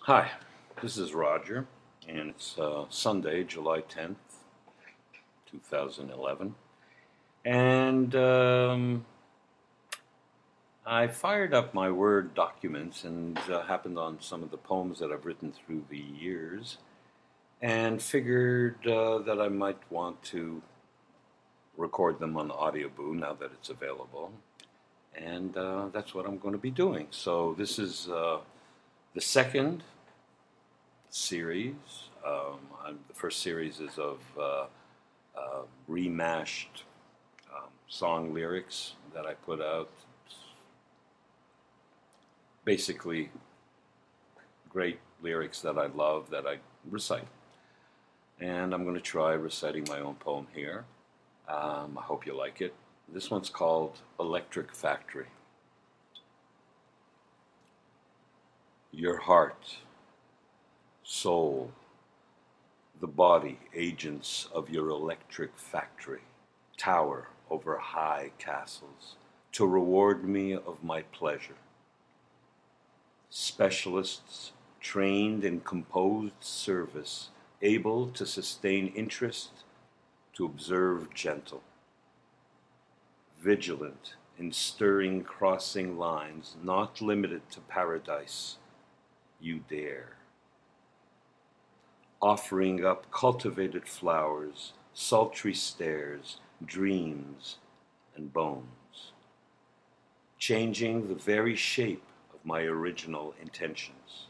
Hi, this is Roger, and it's Sunday, July 10th, 2011. And I fired up my Word documents and happened on some of the poems that I've written through the years and figured that I might want to record them on Audioboo now that it's available. And that's what I'm going to be doing. So this is the second series. The first series is of remashed song lyrics that I put out. Basically, great lyrics that I love that I recite. And I'm going to try reciting my own poem here. I hope you like it. This one's called Electric Factory. Your heart, soul, the body agents of your electric factory, tower over high castles, to reward me of my pleasure. Specialists trained in composed service, able to sustain interest, to observe gentle. Vigilant in stirring crossing lines, not limited to paradise, you dare. Offering up cultivated flowers, sultry stares, dreams, and bones. Changing the very shape of my original intentions.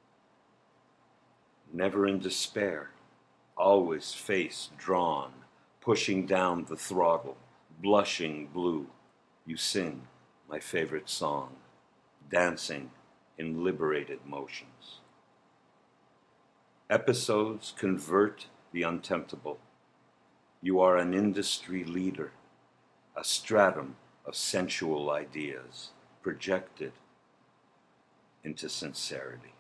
Never in despair, always face drawn, pushing down the throttle, blushing blue, you sing my favorite song, dancing in liberated motions. Episodes convert the untemptable. You are an industry leader, a stratum of sensual ideas projected into sincerity.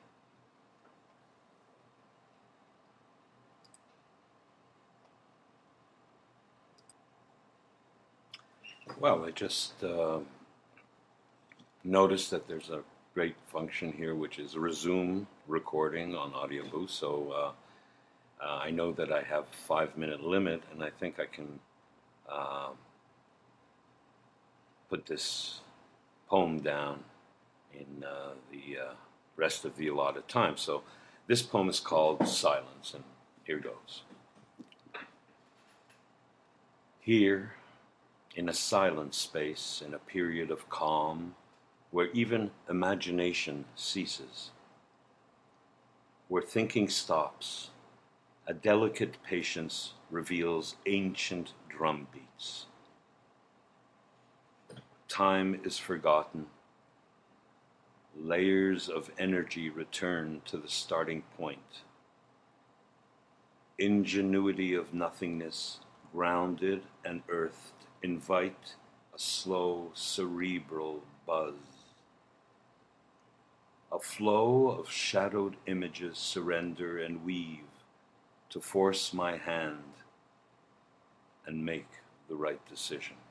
Well, I just noticed that there's a great function here, which is resume recording on Audioboo. So I know that I have 5 minute limit, and I think I can uh, put this poem down in the rest of the allotted time. So this poem is called Silence, and here goes. Here, in a silent space, in a period of calm, where even imagination ceases, where thinking stops, a delicate patience reveals ancient drum beats. Time is forgotten. Layers of energy return to the starting point. Ingenuity of nothingness, grounded and earthed, invite a slow cerebral buzz. A flow of shadowed images surrender and weave to force my hand and make the right decision.